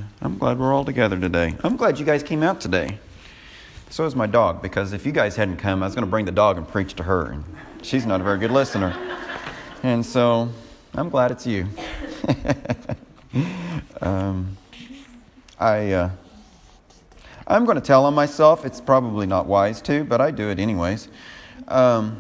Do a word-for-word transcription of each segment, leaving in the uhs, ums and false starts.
I'm glad we're all together today. I'm glad you guys came out today. So is my dog, because if you guys hadn't come, I was going to bring the dog and preach to her. And she's not a very good listener. And so I'm glad it's you. um, I, uh, I'm going to tell on myself. It's probably not wise to, but I do it anyways. Um,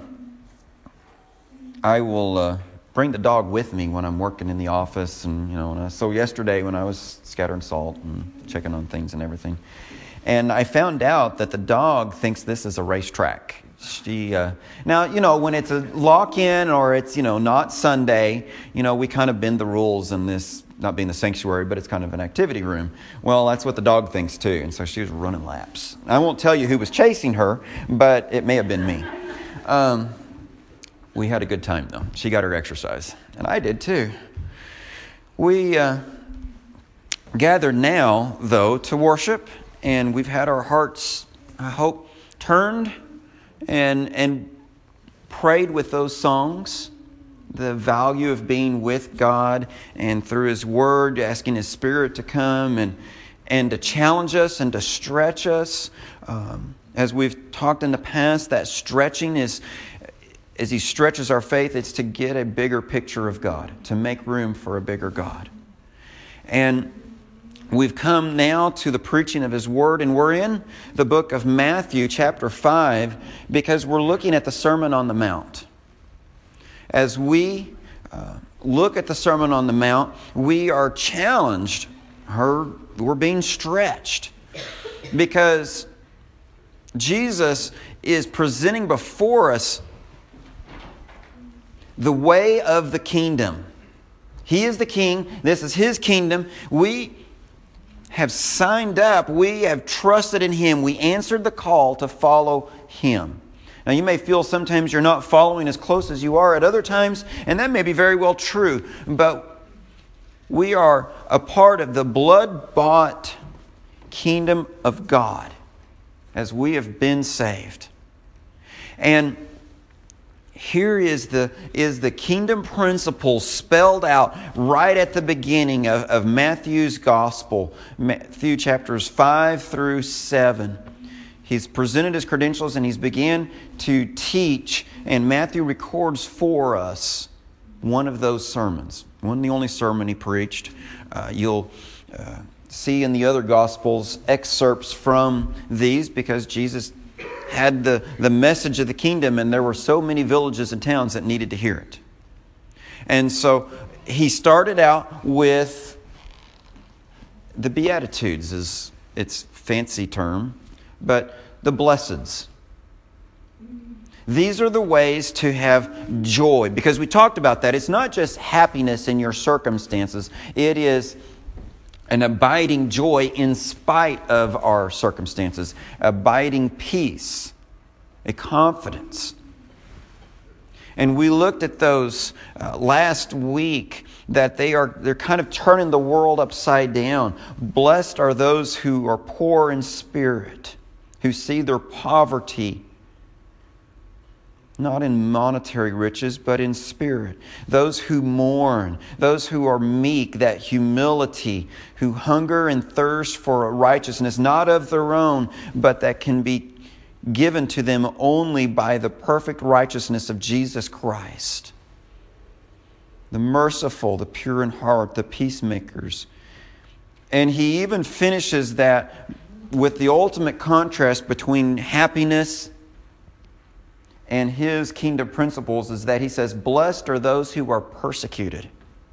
I will... Uh, bring the dog with me when I'm working in the office, and you know. And I, so yesterday when I was scattering salt and checking on things and everything, and I found out that the dog thinks this is a racetrack. She uh, now you know when it's a lock-in or it's you know not Sunday, you know we kind of bend the rules in this, not being the sanctuary, but it's kind of an activity room. Well, that's what the dog thinks too, and so she was running laps. I won't tell you who was chasing her, but it may have been me. Um, We had a good time, though. She got her exercise, and I did, too. We uh, gathered now, though, to worship, and we've had our hearts, I hope, turned and and prayed with those songs, the value of being with God and through His Word, asking His Spirit to come and, and to challenge us and to stretch us. Um, as we've talked in the past, that stretching is... As He stretches our faith, it's to get a bigger picture of God, to make room for a bigger God. And we've come now to the preaching of His Word, and we're in the book of Matthew, chapter five, because we're looking at the Sermon on the Mount. As we uh, look at the Sermon on the Mount, we are challenged, her, we're being stretched, because Jesus is presenting before us the way of the kingdom. He is the king. This is His kingdom. We have signed up. We have trusted in Him. We answered the call to follow Him. Now, you may feel sometimes you're not following as close as you are at other times, and that may be very well true. But we are a part of the blood-bought kingdom of God as we have been saved. And here is the is the kingdom principle spelled out right at the beginning of, of Matthew's gospel, Matthew chapters five through seven. He's presented his credentials and he's began to teach, and Matthew records for us one of those sermons. One the only sermon he preached. Uh, you'll uh, see in the other gospels excerpts from these because Jesus had the, the message of the kingdom, and there were so many villages and towns that needed to hear it. And so he started out with the Beatitudes, is its fancy term, but the blesseds. These are the ways to have joy, because we talked about that. It's not just happiness in your circumstances. It is an abiding joy in spite of our circumstances. Abiding peace. A confidence. And we looked at those uh, last week, that they are they're kind of turning the world upside down. Blessed are those who are poor in spirit, who see their poverty not in monetary riches, but in spirit. Those who mourn, those who are meek, that humility, who hunger and thirst for a righteousness, not of their own, but that can be given to them only by the perfect righteousness of Jesus Christ. The merciful, the pure in heart, the peacemakers. And he even finishes that with the ultimate contrast between happiness and his kingdom principles, is that he says, blessed are those who are persecuted.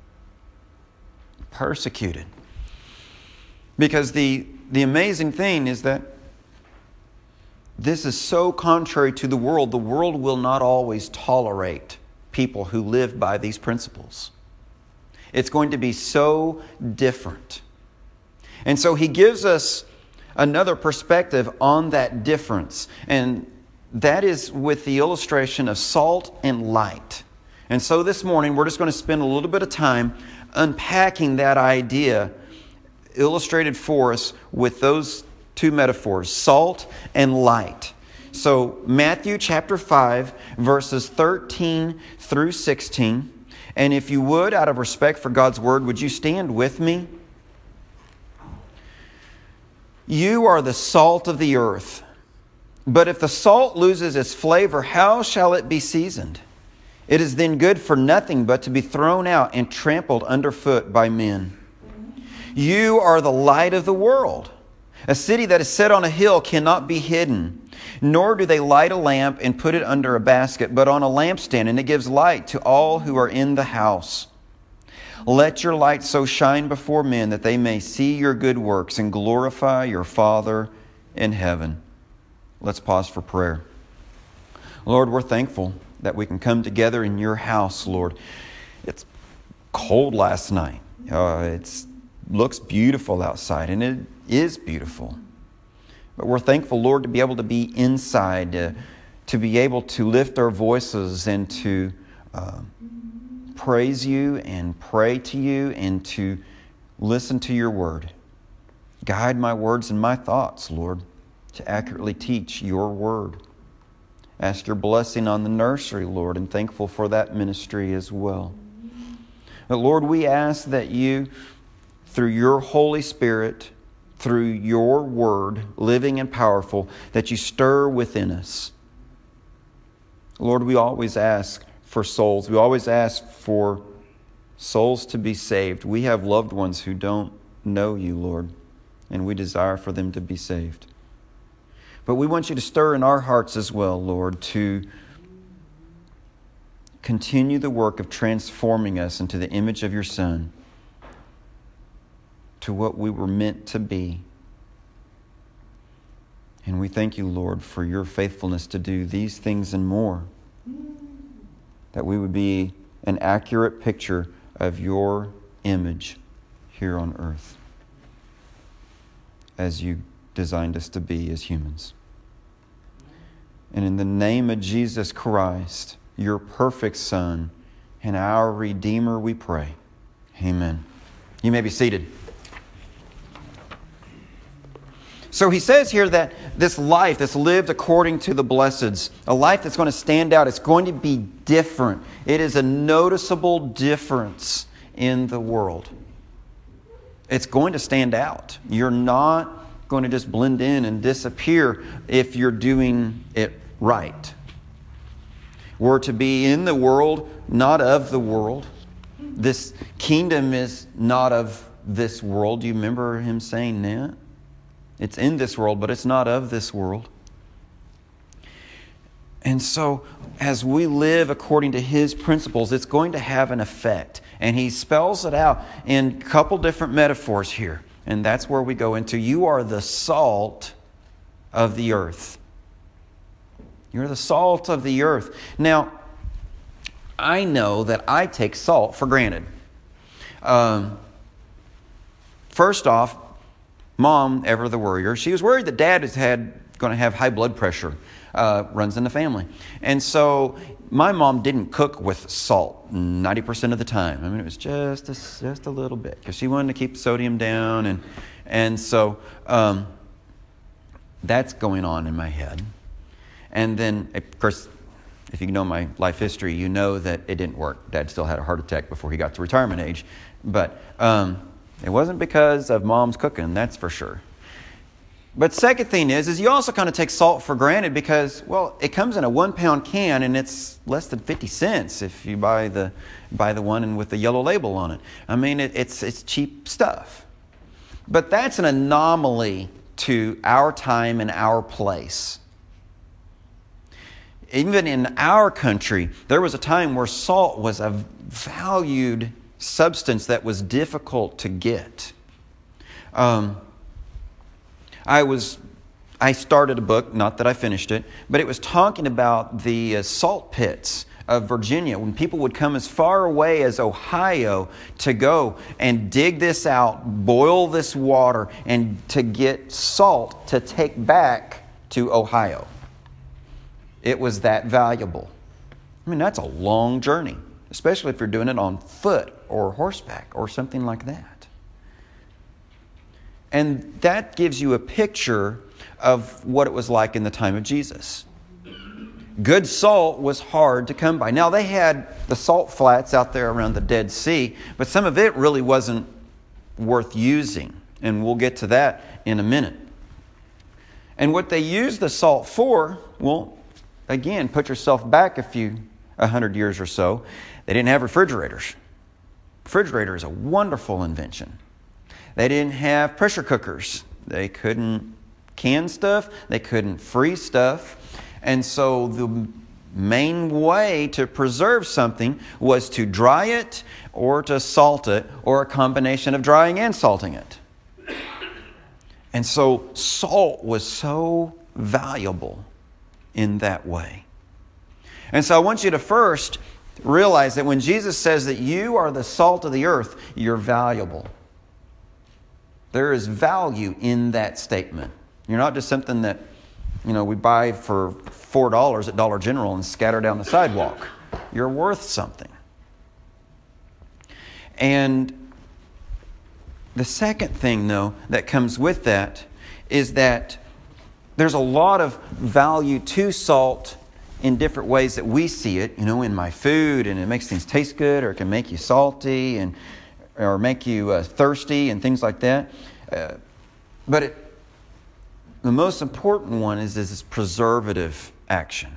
Persecuted. Because the, the amazing thing is that this is so contrary to the world. The world will not always tolerate people who live by these principles. It's going to be so different. And so he gives us another perspective on that difference. And that is with the illustration of salt and light. And so this morning, we're just going to spend a little bit of time unpacking that idea illustrated for us with those two metaphors, salt and light. So Matthew chapter five, verses thirteen through sixteen. And if you would, out of respect for God's word, would you stand with me? You are the salt of the earth. But if the salt loses its flavor, how shall it be seasoned? It is then good for nothing but to be thrown out and trampled underfoot by men. You are the light of the world. A city that is set on a hill cannot be hidden. Nor do they light a lamp and put it under a basket, but on a lampstand, and it gives light to all who are in the house. Let your light so shine before men that they may see your good works and glorify your Father in heaven. Let's pause for prayer. Lord, we're thankful that we can come together in your house, Lord. It's cold last night. Uh, it looks beautiful outside, and it is beautiful. But we're thankful, Lord, to be able to be inside, uh, to be able to lift our voices and to uh, praise you and pray to you and to listen to your word. Guide my words and my thoughts, Lord, to accurately teach your word. Ask your blessing on the nursery, Lord, and thankful for that ministry as well. But Lord, we ask that you, through your Holy Spirit, through your word, living and powerful, that you stir within us. Lord, we always ask for souls. We always ask for souls to be saved. We have loved ones who don't know you, Lord, and we desire for them to be saved. But we want you to stir in our hearts as well, Lord, to continue the work of transforming us into the image of your Son, to what we were meant to be. And we thank you, Lord, for your faithfulness to do these things and more, that we would be an accurate picture of your image here on earth, as you designed us to be as humans. And in the name of Jesus Christ, your perfect Son and our Redeemer, we pray. Amen. You may be seated. So he says here that this life that's lived according to the blesseds, a life that's going to stand out, it's going to be different. It is a noticeable difference in the world. It's going to stand out. You're not going to just blend in and disappear if you're doing it right. We're to be in the world, not of the world. This kingdom is not of this world. Do you remember him saying that? It's in this world, but it's not of this world. And so, as we live according to his principles, it's going to have an effect. And he spells it out in a couple different metaphors here. And that's where we go into, you are the salt of the earth. You're the salt of the earth. Now, I know that I take salt for granted. Um, first off, Mom, ever the worrier, she was worried that Dad is had going to have high blood pressure. Uh, runs in the family. And so my mom didn't cook with salt ninety percent of the time. I mean, it was just a, just a little bit because she wanted to keep sodium down. And, and so um, that's going on in my head. And then, of course, if you know my life history, you know that it didn't work. Dad still had a heart attack before he got to retirement age. But um, it wasn't because of Mom's cooking, that's for sure. But second thing is, is you also kind of take salt for granted because, well, it comes in a one pound can and it's less than fifty cents if you buy the buy the one with the yellow label on it. I mean, it, it's it's cheap stuff. But that's an anomaly to our time and our place. Even in our country, there was a time where salt was a valued substance that was difficult to get. Um, I was, I started a book, not that I finished it, but it was talking about the uh, salt pits of Virginia when people would come as far away as Ohio to go and dig this out, boil this water, and to get salt to take back to Ohio. It was that valuable. I mean, that's a long journey, especially if you're doing it on foot or horseback or something like that. And that gives you a picture of what it was like in the time of Jesus. Good salt was hard to come by. Now, they had the salt flats out there around the Dead Sea, but some of it really wasn't worth using. And we'll get to that in a minute. And what they used the salt for, well, again, put yourself back a few, a hundred years or so. They didn't have refrigerators. Refrigerator is a wonderful invention. They didn't have pressure cookers. They couldn't can stuff. They couldn't freeze stuff. And so the main way to preserve something was to dry it or to salt it, or a combination of drying and salting it. And so salt was so valuable in that way. And so I want you to first realize that when Jesus says that you are the salt of the earth, you're valuable. There is value in that statement. You're not just something that, you know, we buy for four dollars at Dollar General and scatter down the sidewalk. You're worth something. And the second thing, though, that comes with that is that there's a lot of value to salt in different ways that we see it, you know, in my food, and it makes things taste good, or it can make you salty, and or make you uh, thirsty, and things like that. Uh, but it, the most important one is, is this preservative action.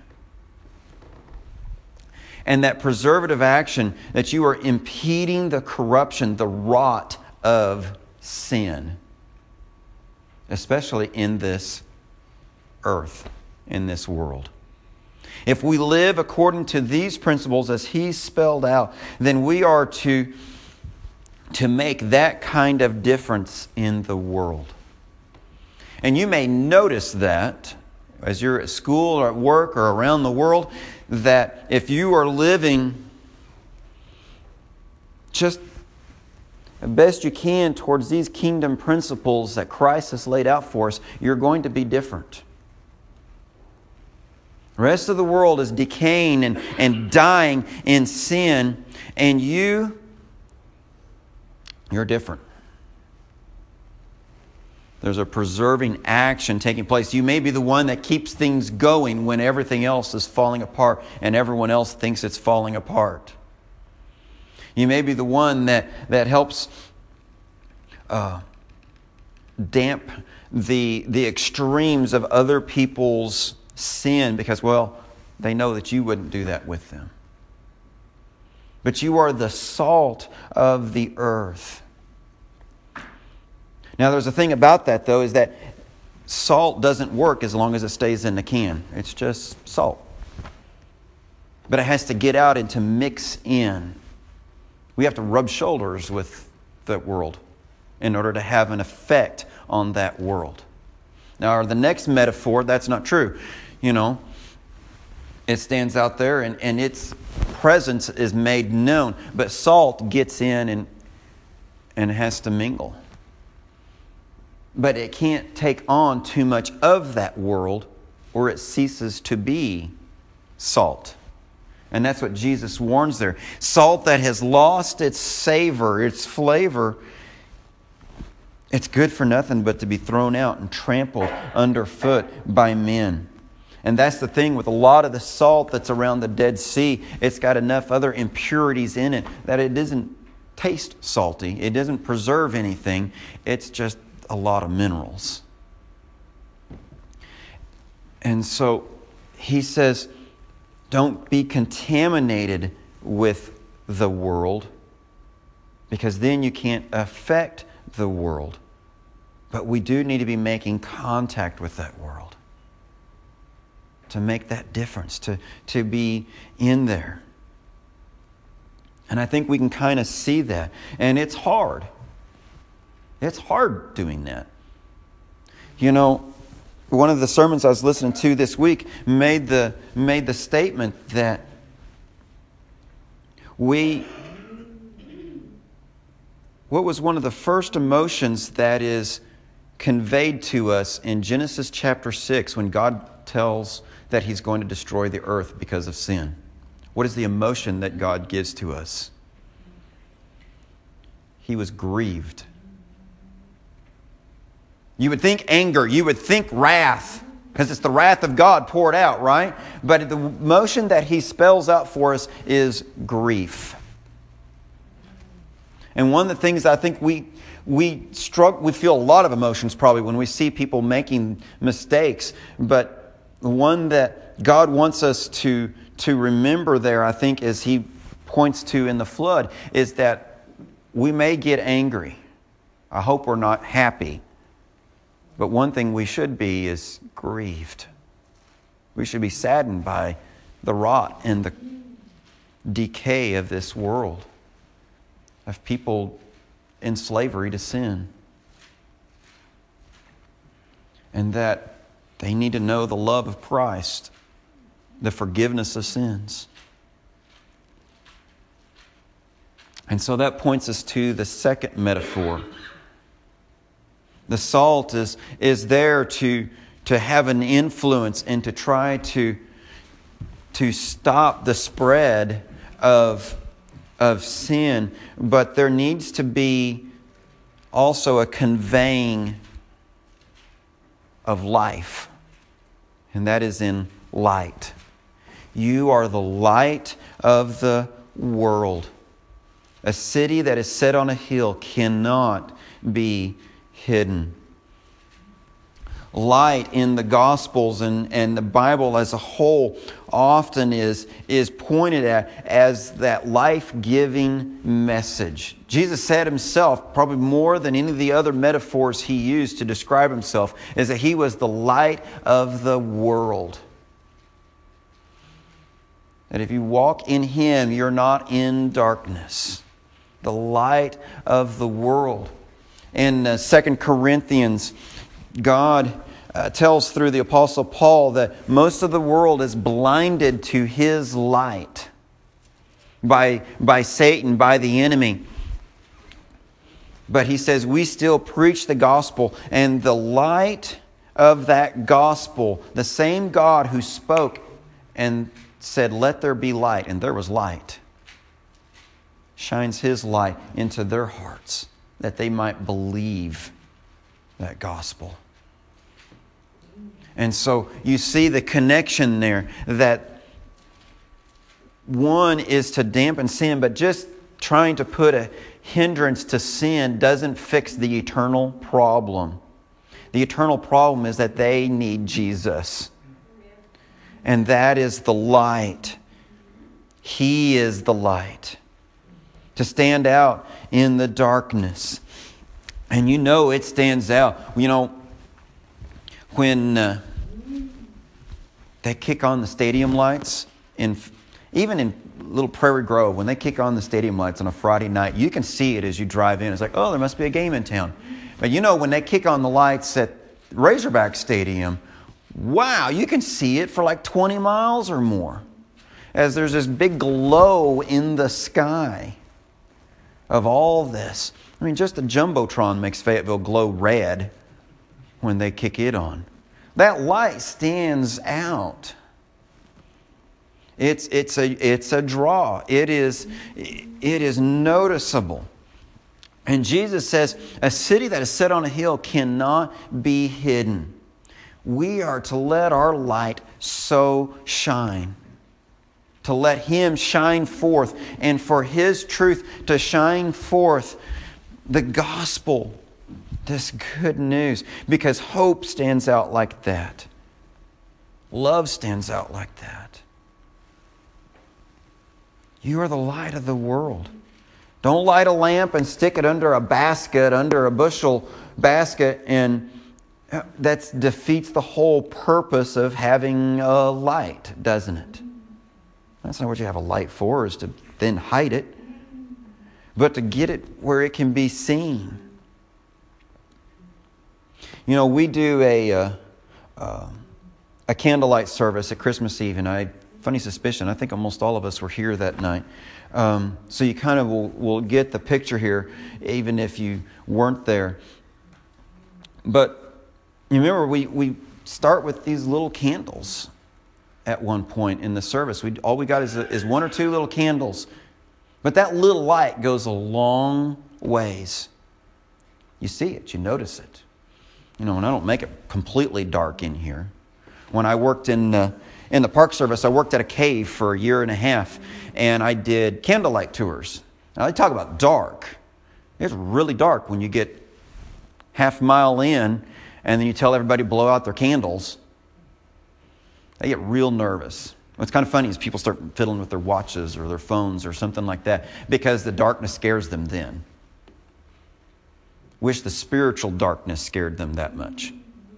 And that preservative action, that you are impeding the corruption, the rot of sin, especially in this earth, in this world. If we live according to these principles as He spelled out, then we are to, to make that kind of difference in the world. And you may notice that as you're at school or at work or around the world, that if you are living just the best you can towards these kingdom principles that Christ has laid out for us, you're going to be different. The rest of the world is decaying and, and dying in sin, and you, you're different. There's a preserving action taking place. You may be the one that keeps things going when everything else is falling apart and everyone else thinks it's falling apart. You may be the one that, that helps uh, damp the, the extremes of other people's sin because, well, they know that you wouldn't do that with them. But you are the salt of the earth. Now, there's a thing about that, though, is that salt doesn't work as long as it stays in the can. It's just salt. But it has to get out and to mix in. We have to rub shoulders with the world in order to have an effect on that world. Now, the next metaphor, that's not true. You know, it stands out there and, and its presence is made known. But salt gets in and, and has to mingle. But it can't take on too much of that world or it ceases to be salt. And that's what Jesus warns there. Salt that has lost its savor, its flavor, it's good for nothing but to be thrown out and trampled underfoot by men. And that's the thing with a lot of the salt that's around the Dead Sea. It's got enough other impurities in it that it doesn't taste salty. It doesn't preserve anything. It's just a lot of minerals. And so he says, don't be contaminated with the world, because then you can't affect the world. But we do need to be making contact with that world to make that difference, to, to be in there. And I think we can kind of see that. And it's hard. It's hard doing that. You know, one of the sermons I was listening to this week made the made the statement that we what was one of the first emotions that is conveyed to us in Genesis chapter six when God tells that He's going to destroy the earth because of sin. What is the emotion that God gives to us? He was grieved. You would think anger. You would think wrath. Because it's the wrath of God poured out, right? But the emotion that He spells out for us is grief. And one of the things I think we we struggle, we feel a lot of emotions probably when we see people making mistakes. But one that God wants us to, to remember there, I think, as He points to in the flood, is that we may get angry. I hope we're not happy. But one thing we should be is grieved. We should be saddened by the rot and the decay of this world, of people in slavery to sin. And that they need to know the love of Christ, the forgiveness of sins. And so that points us to the second metaphor. The salt is, is there to, to have an influence and to try to, to stop the spread of, of sin. But there needs to be also a conveying of life. And that is in light. You are the light of the world. A city that is set on a hill cannot be hidden. Light in the Gospels and, and the Bible as a whole often is, is pointed at as that life-giving message. Jesus said Himself, probably more than any of the other metaphors He used to describe Himself, is that He was the light of the world. That if you walk in Him, you're not in darkness. The light of the world. In uh, Second Corinthians, God uh, tells through the Apostle Paul that most of the world is blinded to His light by, by Satan, by the enemy. But he says we still preach the gospel, and the light of that gospel, the same God who spoke and said, "Let there be light," and there was light, shines His light into their hearts that they might believe that gospel. And so you see the connection there, that one is to dampen sin, but just trying to put a hindrance to sin doesn't fix the eternal problem. The eternal problem is that they need Jesus. And that is the light. He is the light. To stand out in the darkness. And you know it stands out. You know, when uh, they kick on the stadium lights, in even in Little Prairie Grove, when they kick on the stadium lights on a Friday night, you can see it as you drive in. It's like, oh, there must be a game in town. But you know, when they kick on the lights at Razorback Stadium, wow, you can see it for like twenty miles or more. As there's this big glow in the sky of all this. I mean, just the Jumbotron makes Fayetteville glow red when they kick it on. That light stands out. It's it's a it's a draw. It is it is noticeable. And Jesus says, a city that is set on a hill cannot be hidden. We are to let our light so shine. To let Him shine forth, and for His truth to shine forth, the gospel, this good news. Because hope stands out like that. Love stands out like that. You are the light of the world. Don't light a lamp and stick it under a basket, under a bushel basket, and that defeats the whole purpose of having a light, doesn't it? That's not what you have a light for, is to then hide it, but to get it where it can be seen. You know, we do a uh, uh, a candlelight service at Christmas Eve, and I funny suspicion, I think almost all of us were here that night. Um, so you kind of will, will get the picture here, even if you weren't there. But you remember, we, we start with these little candles at one point in the service. We all we got is, is one or two little candles. But that little light goes a long ways. You see it, you notice it. You know, and I don't make it completely dark in here. When I worked in uh, in the Park Service, I worked at a cave for a year and a half, and I did candlelight tours. Now, they talk about dark. It's really dark when you get half a mile in and then you tell everybody to blow out their candles. They get real nervous. What's kind of funny is people start fiddling with their watches or their phones or something like that because the darkness scares them then. Wish the spiritual darkness scared them that much.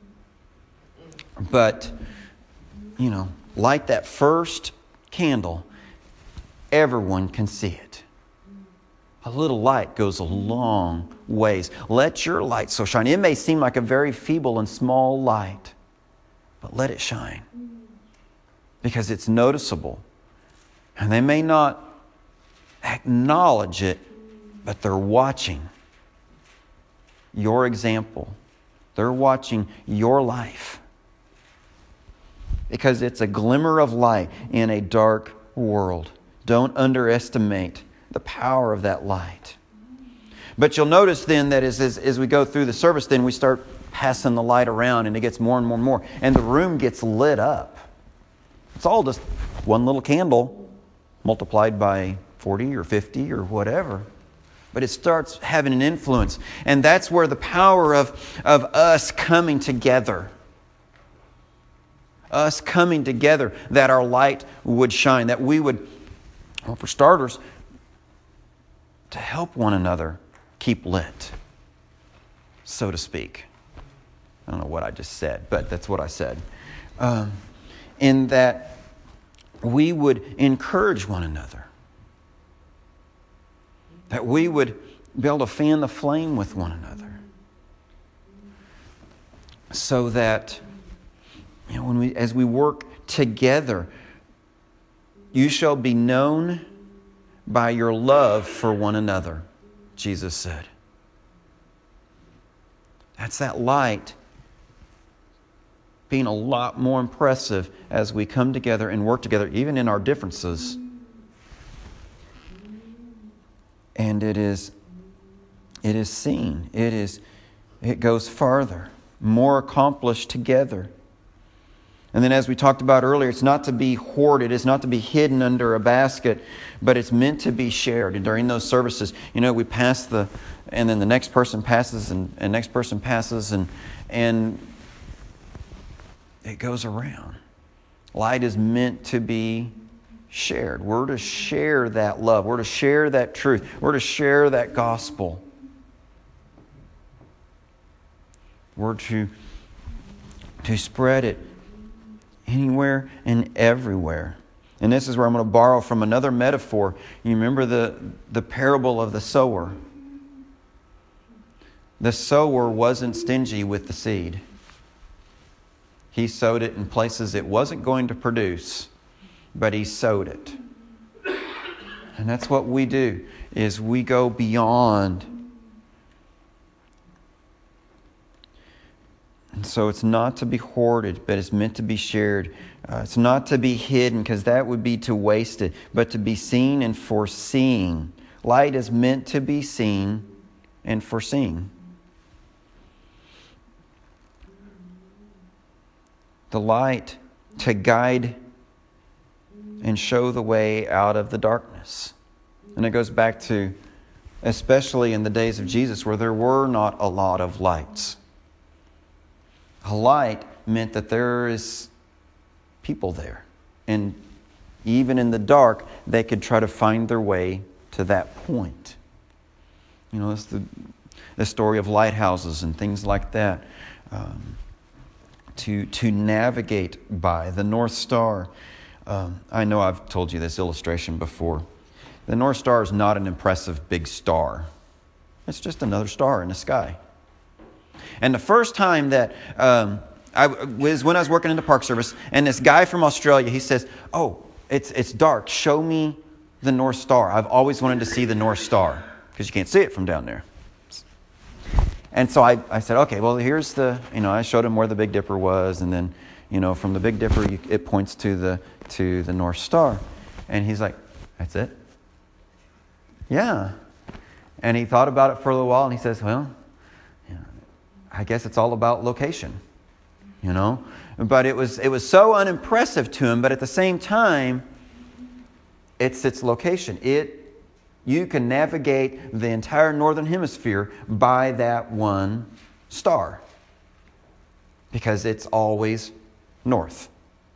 But, you know, light that first candle, everyone can see it. A little light goes a long ways. Let your light so shine. It may seem like a very feeble and small light, but let it shine. Because it's noticeable. And they may not acknowledge it, but they're watching your example. They're watching your life. Because it's a glimmer of light in a dark world. Don't underestimate the power of that light. But you'll notice then that as, as, as we go through the service, then we start passing the light around and it gets more and more and more. And the room gets lit up. It's all just one little candle multiplied by forty or fifty or whatever. But it starts having an influence. And that's where the power of, of us coming together, us coming together, that our light would shine. That we would, well, for starters, to help one another keep lit, so to speak. I don't know what I just said, but that's what I said. Um, in that we would encourage one another. That we would be able to fan the flame with one another. So that, you know, when we, as we work together, you shall be known by your love for one another, Jesus said. That's that light being a lot more impressive as we come together and work together, even in our differences. And it is, it is seen. It is, it goes farther, more accomplished together. And then, as we talked about earlier, it's not to be hoarded. It's not to be hidden under a basket, but it's meant to be shared. And during those services, you know, we pass the, and then the next person passes, and the next person passes, and and it goes around. Light is meant to be shared. We're to share that love. We're to share that truth. We're to share that gospel. We're to, to spread it anywhere and everywhere. And this is where I'm going to borrow from another metaphor. You remember the, the parable of the sower. The sower wasn't stingy with the seed. He sowed it in places it wasn't going to produce, but he sowed it. And that's what we do, is we go beyond. And so it's not to be hoarded, but it's meant to be shared. Uh, it's not to be hidden, because that would be to waste it, but to be seen and foreseeing. Light is meant to be seen and foreseeing. The light to guide and show the way out of the darkness. And it goes back to, especially in the days of Jesus, where there were not a lot of lights. A light meant that there is people there. And even in the dark, they could try to find their way to that point. You know, it's the, the story of lighthouses and things like that. Um, to, to navigate by. The North Star. Um, I know I've told you this illustration before. The North Star is not an impressive big star. It's just another star in the sky. And the first time that um, I was when I was working in the Park Service, and this guy from Australia, he says, "Oh, it's it's dark. Show me the North Star. I've always wanted to see the North Star because you can't see it from down there." And so I, I said, "Okay, well, here's the you know." I showed him where the Big Dipper was, and then you know from the Big Dipper you, it points to the to the North Star, and he's like, "That's it?" Yeah. And he thought about it for a little while, and he says, "Well, you know, I guess it's all about location, you know." But it was it was so unimpressive to him. But at the same time, it's its location. It You can navigate the entire northern hemisphere by that one star, because it's always north.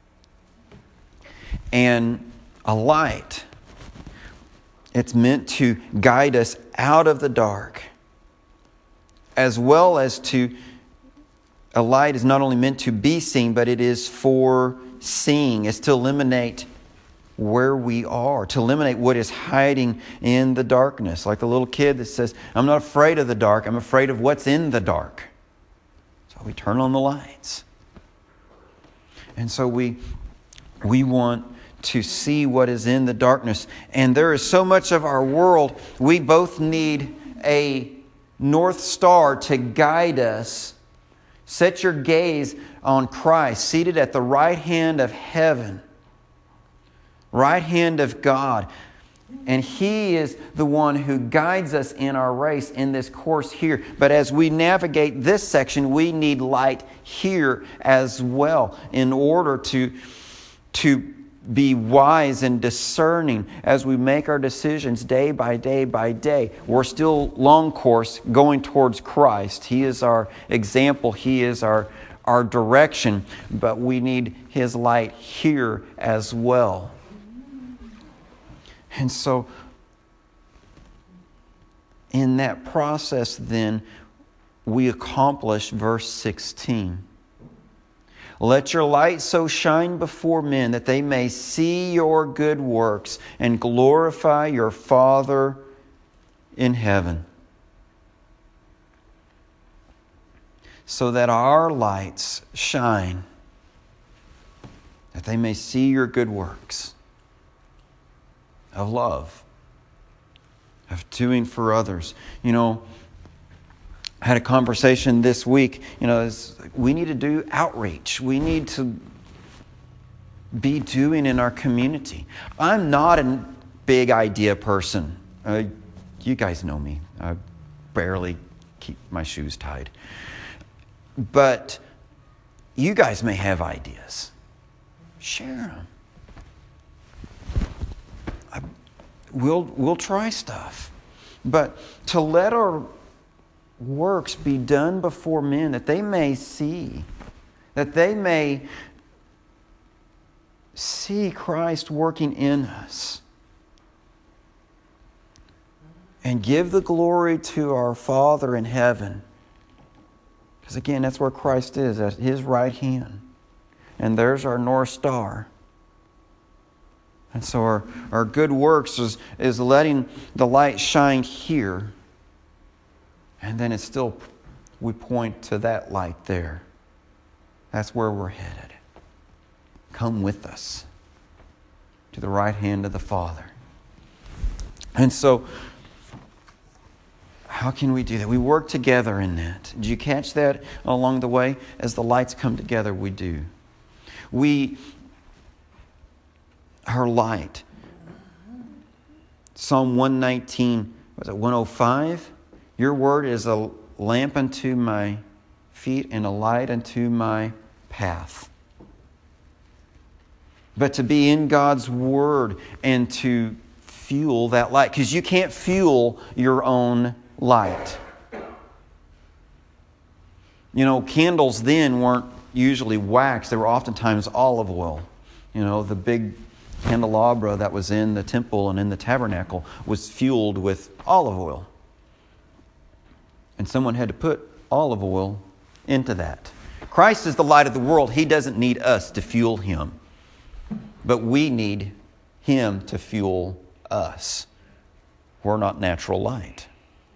And a light, it's meant to guide us out of the dark, as well as to, a light is not only meant to be seen, but it is for seeing. It's to eliminate where we are, to eliminate what is hiding in the darkness. Like the little kid that says, I'm not afraid of the dark, I'm afraid of what's in the dark. So we turn on the lights. And so we we want to see what is in the darkness. And there is so much of our world, we both need a North Star to guide us. Set your gaze on Christ, seated at the right hand of heaven, right hand of God. And He is the one who guides us in our race, in this course here. But as we navigate this section, we need light here as well in order to, to be wise and discerning as we make our decisions day by day by day. We're still long course going towards Christ. He is our example. He is our, our direction. But we need His light here as well. And so, in that process, then, we accomplish verse sixteen. Let your light so shine before men that they may see your good works and glorify your Father in heaven. So that our lights shine, that they may see your good works of love, of doing for others. You know, I had a conversation this week, you know, we need to do outreach. We need to be doing in our community. I'm not a big idea person. Uh, you guys know me. I barely keep my shoes tied. But you guys may have ideas. Share them. We'll, we'll try stuff. But to let our works be done before men, that they may see, that they may see Christ working in us, and give the glory to our Father in heaven. Because again, that's where Christ is, at His right hand. And there's our North Star. And so our, our good works is, is letting the light shine here. And then it's still, we point to that light there. That's where we're headed. Come with us to the right hand of the Father. And so, how can we do that? We work together in that. Did you catch that along the way? As the lights come together, we do. We... Our light. Psalm one nineteen, was it one oh five? Your word is a lamp unto my feet and a light unto my path. But to be in God's word and to fuel that light, because you can't fuel your own light. You know, candles then weren't usually wax. They were oftentimes olive oil. You know, the big candelabra that was in the temple and in the tabernacle was fueled with olive oil. And someone had to put olive oil into that. Christ is the light of the world. He doesn't need us to fuel Him. But we need Him to fuel us. We're not natural light.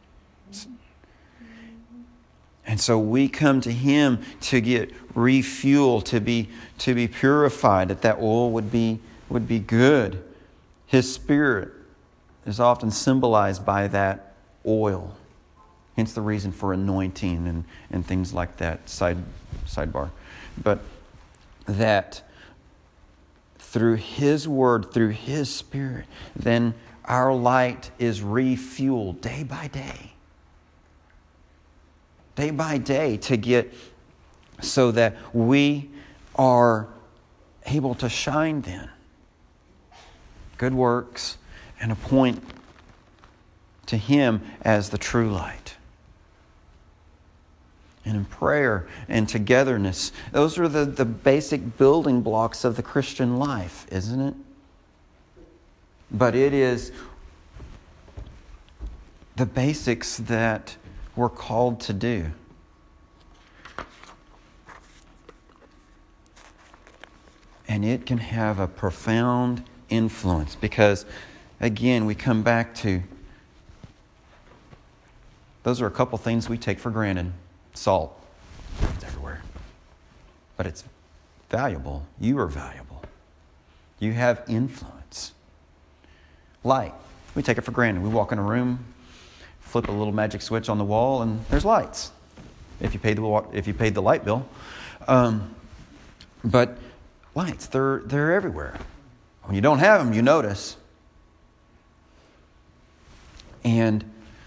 And so we come to Him to get refueled, to be, to be purified, that that oil would be would be good. His Spirit is often symbolized by that oil. Hence the reason for anointing and, and things like that, side sidebar. But that through His Word, through His Spirit, then our light is refueled day by day. Day by day to get so that we are able to shine then. Good works and a point to Him as the true light. And in prayer and togetherness, those are the, the basic building blocks of the Christian life, isn't it? But it is the basics that we're called to do. And it can have a profound influence because, again, we come back to those are a couple things we take for granted. Salt, it's everywhere. But it's valuable. You are valuable. You have influence. Light, we take it for granted. We walk in a room, flip a little magic switch on the wall, and there's lights. If you paid the if you paid the light bill, um, but lights, they're they're everywhere. When you don't have them, you notice. And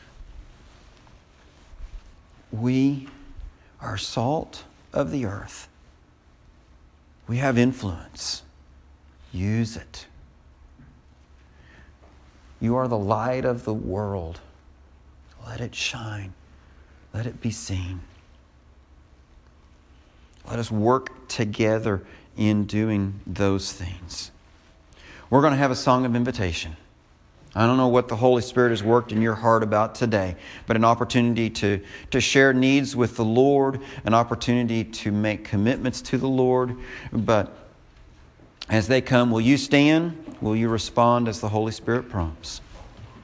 we are salt of the earth. We have influence. Use it. You are the light of the world. Let it shine. Let it be seen. Let us work together in doing those things. We're going to have a song of invitation. I don't know what the Holy Spirit has worked in your heart about today, but an opportunity to, to share needs with the Lord, an opportunity to make commitments to the Lord. But as they come, will you stand? Will you respond as the Holy Spirit prompts?